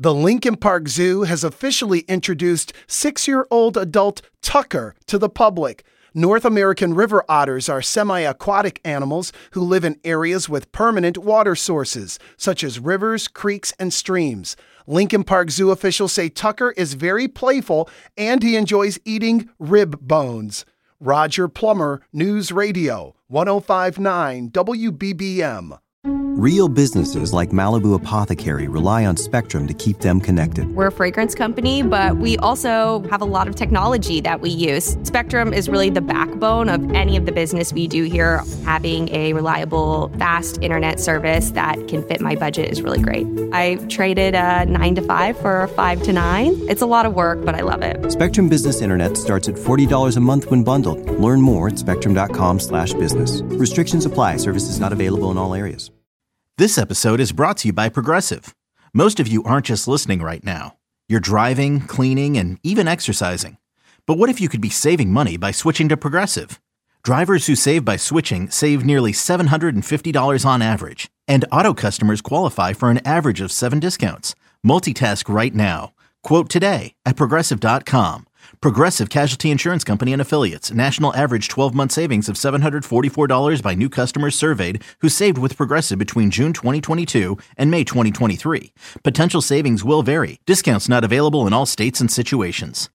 The Lincoln Park Zoo has officially introduced 6-year-old adult Tucker to the public. North American river otters are semi-aquatic animals who live in areas with permanent water sources, such as rivers, creeks, and streams. Lincoln Park Zoo officials say Tucker is very playful and he enjoys eating rib bones. Roger Plummer, News Radio, 105.9 WBBM. Real businesses like Malibu Apothecary rely on Spectrum to keep them connected. We're a fragrance company, but we also have a lot of technology that we use. Spectrum is really the backbone of any of the business we do here. Having a reliable, fast internet service that can fit my budget is really great. I traded a 9 to 5 for a 5 to 9. It's a lot of work, but I love it. Spectrum Business Internet starts at $40 a month when bundled. Learn more at spectrum.com/business. Restrictions apply. Services not available in all areas. This episode is brought to you by Progressive. Most of you aren't just listening right now. You're driving, cleaning, and even exercising. But what if you could be saving money by switching to Progressive? Drivers who save by switching save nearly $750 on average. And auto customers qualify for an average of 7 discounts. Multitask right now. Quote today at Progressive.com. Progressive Casualty Insurance Company and Affiliates. National average 12-month savings of $744 by new customers surveyed who saved with Progressive between June 2022 and May 2023. Potential savings will vary. Discounts not available in all states and situations.